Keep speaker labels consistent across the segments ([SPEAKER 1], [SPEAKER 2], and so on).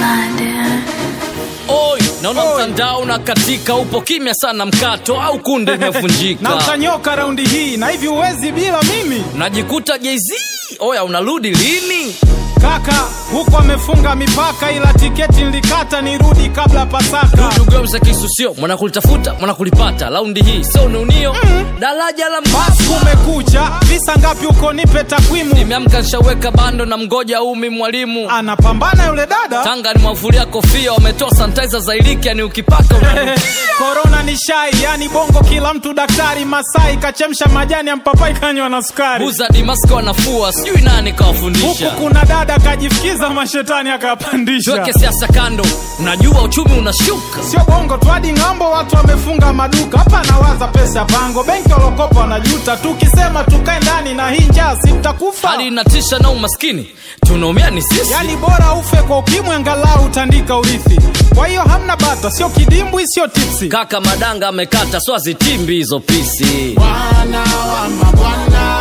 [SPEAKER 1] Oi, naona mtandao na katika upo kimya sana mkato au kunde imevunjika.
[SPEAKER 2] Na utanyoka raundi hii na hivi uwezi bila mimi.
[SPEAKER 1] Unajikuta Jay-Z, oya unarudi lini?
[SPEAKER 2] Kaka, huko amefunga mipaka ila tiketi nilikata nirudi kabla Pasaka.
[SPEAKER 1] Ndugu gomza kisusio, mwana kulitafuta, mwana kulipata. Raundi hii, sio unio, daraja la mbasi.
[SPEAKER 2] Kumekucha, visa ngapi uko nipe takwimu.
[SPEAKER 1] Nimeamka nishaweka bando na mgoja umi mwalimu.
[SPEAKER 2] Anapambana yule dada.
[SPEAKER 1] Tanga ni mwafulia kofia, wametoa sanitizer za iliki yani ukipaka
[SPEAKER 2] Corona ni shai, yani bongo kila mtu daktari. Masai kachemsha majani ya mpapai kanywa na sukari.
[SPEAKER 1] Buza Dimasko wanafua, sijui nani kawafundisha.
[SPEAKER 2] Huku kuna dada kajifikiza mashetani akapandisha.
[SPEAKER 1] Tuweke siasa kando, unajua uchumi unashuka.
[SPEAKER 2] Sio bongo tu hadi ngambo watu wamefunga maduka. Hapa nawaza pesa pango, benki walokopa wanajuta. Tukisema tukae ndani na hii njaa si tutakufa.
[SPEAKER 1] Hali inatisha na umaskini, tunaumia ni sisi.
[SPEAKER 2] Yani bora ufe kwa ukimwi angalau utandika urithi. Kwa hiyo hamna bata, sio kidimbwi, sio tipsi.
[SPEAKER 1] Kaka madanga amekata, so azitimbi hizo pisi.
[SPEAKER 3] Bwana wa mabwana,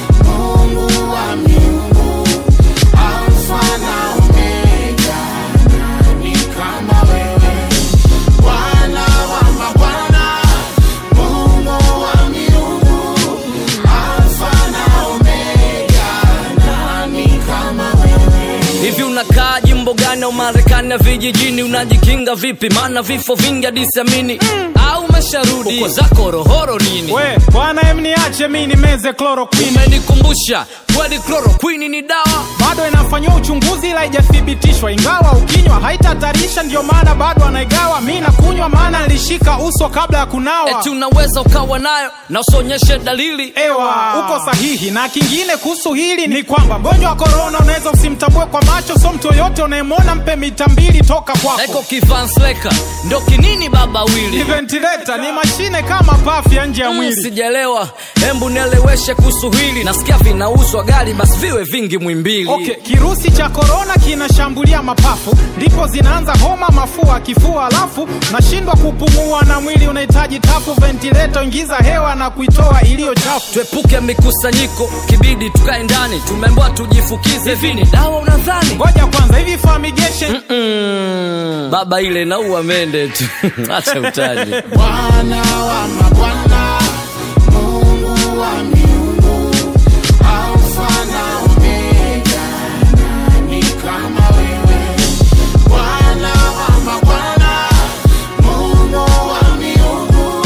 [SPEAKER 3] Mungu wa miungu, Alfa na Omega, nani kama wewe? Bwana wa mabwana, Mungu wa miungu, Alfa na Omega, nani kama wewe?
[SPEAKER 1] Hivi unakaa jimbo gani au Marekani vijijini? Unajikinga vipi? Maana vifo vingi hadi siamini. Au umesharudi uko zako rohoro nini?
[SPEAKER 2] We, bwana niache mimi nimeze chloroquine.
[SPEAKER 1] Umenikumbusha, kweli chloroquine ni dawa.
[SPEAKER 2] Bado inafanywa uchunguzi ila haijathibitishwa. Ingawa ukinywa haitatarisha ndio maana bado anaigawa. Mimi nakunywa maana nilishika uso kabla ya kunawa.
[SPEAKER 1] Eti unaweza ukawa nayo na usionyeshe dalili.
[SPEAKER 2] Ewa, uko sahihi. Na kingine kuhusu hili ni kwamba mgonjwa wa corona unaweza usimtambue kwa macho. So mtu yote unayemwona mpe mita 2 toka kwako.
[SPEAKER 1] Eko kifansleka, ndo kinini baba wili.
[SPEAKER 2] Ventilator ni mashine kama pafu ya nje ya mwili.
[SPEAKER 1] Sijaelewa, hembu nieleweshe kuhusu hili. Nasikia vinauzwa gari basi viwe vingi Mwimbili.
[SPEAKER 2] Okay, kirusi cha corona kinashambulia mapafu. Ndipo zinaanza homa, mafua, kifua alafu nashindwa kupumua na mwili unahitaji tafu. Ventilator ingiza hewa na kuitoa iliyo chafu.
[SPEAKER 1] Tuepuke mikusanyiko, kibidi tukae ndani. Tumeambiwa tujifukize vini. Dawa unadhani?
[SPEAKER 2] Ngoja kwanza hivi fumigation.
[SPEAKER 1] Baba ile naua mende tu. Acha utaji.
[SPEAKER 3] Bwana wa mabwana, Mungu wa miungu, Alfa na Omega, nani kama wewe? Bwana wa mabwana, Mungu wa miungu,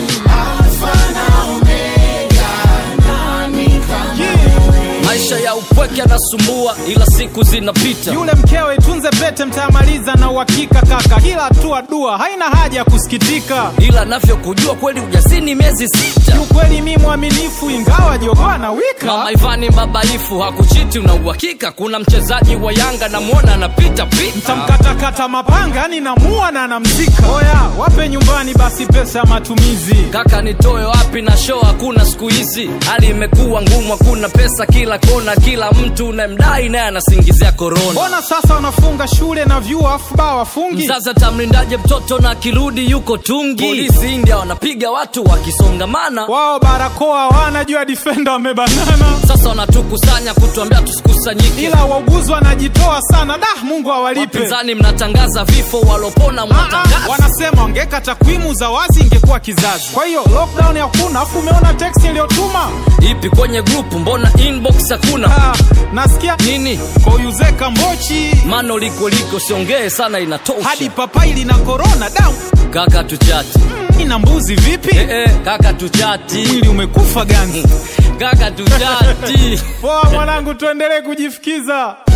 [SPEAKER 3] Alfa na Omega, nani kama wewe?
[SPEAKER 1] Maisha ya upweke yanasumbua ila siku zinapita.
[SPEAKER 2] Yule mkewe tunze pete mtamaliza na uhakika kaka. Kila hatua dua haina haja ya kusikitika.
[SPEAKER 1] Ila navyokujua kweli ujasini miezi 6.
[SPEAKER 2] Ukweli mimi mwaminifu ingawa jogoo na wika.
[SPEAKER 1] Mama Ivani mbabaifu hakuchiti una uhakika. Kuna mchezaji wa Yanga namuona anapita pita.
[SPEAKER 2] Mtamkatakata mapanga yani namua na namzika. Oya, wape nyumbani basi pesa ya matumizi.
[SPEAKER 1] Kaka nitoe wapi na show hakuna siku hizi. Hali imekuwa ngumu, hakuna pesa kila kona. Kila mtu unayemdai naye anasingizia corona.
[SPEAKER 2] Mbona sasa wanafunga shule na vyuo afu ba wafungi?
[SPEAKER 1] Sasa tamlindaje mtoto na kirudi yuko tungi? Polisi India wanapiga watu wakisongamana.
[SPEAKER 2] Wao barakoa wanajua defender wamebanana.
[SPEAKER 1] Sasa wanatukusanya kutuambia tusikusanyike.
[SPEAKER 2] Ila wauguzi wanajitoa sana. Mungu awalipe.
[SPEAKER 1] Wapinzani mnatangaza vifo, walopona mnatangaza.
[SPEAKER 2] Wanasema wangeka takwimu za wazi ingekuwa kizazi. Kwa hiyo lockdown hakuna. Afu umeona text iliyotuma?
[SPEAKER 1] Ipi kwenye group mbona inbox hakuna?
[SPEAKER 2] Nasikia
[SPEAKER 1] nini?
[SPEAKER 2] Kwa Yuzeka Mbochi.
[SPEAKER 1] Mano liko siongee sana inatosha.
[SPEAKER 2] Hadi papai lina corona down.
[SPEAKER 1] Kaka tuchati.
[SPEAKER 2] Ina mbuzi vipi?
[SPEAKER 1] Kaka tuchati.
[SPEAKER 2] Mwili umekufa gani?
[SPEAKER 1] Kaka tuchati.
[SPEAKER 2] Poa mwanangu tuendelee kujifikiza.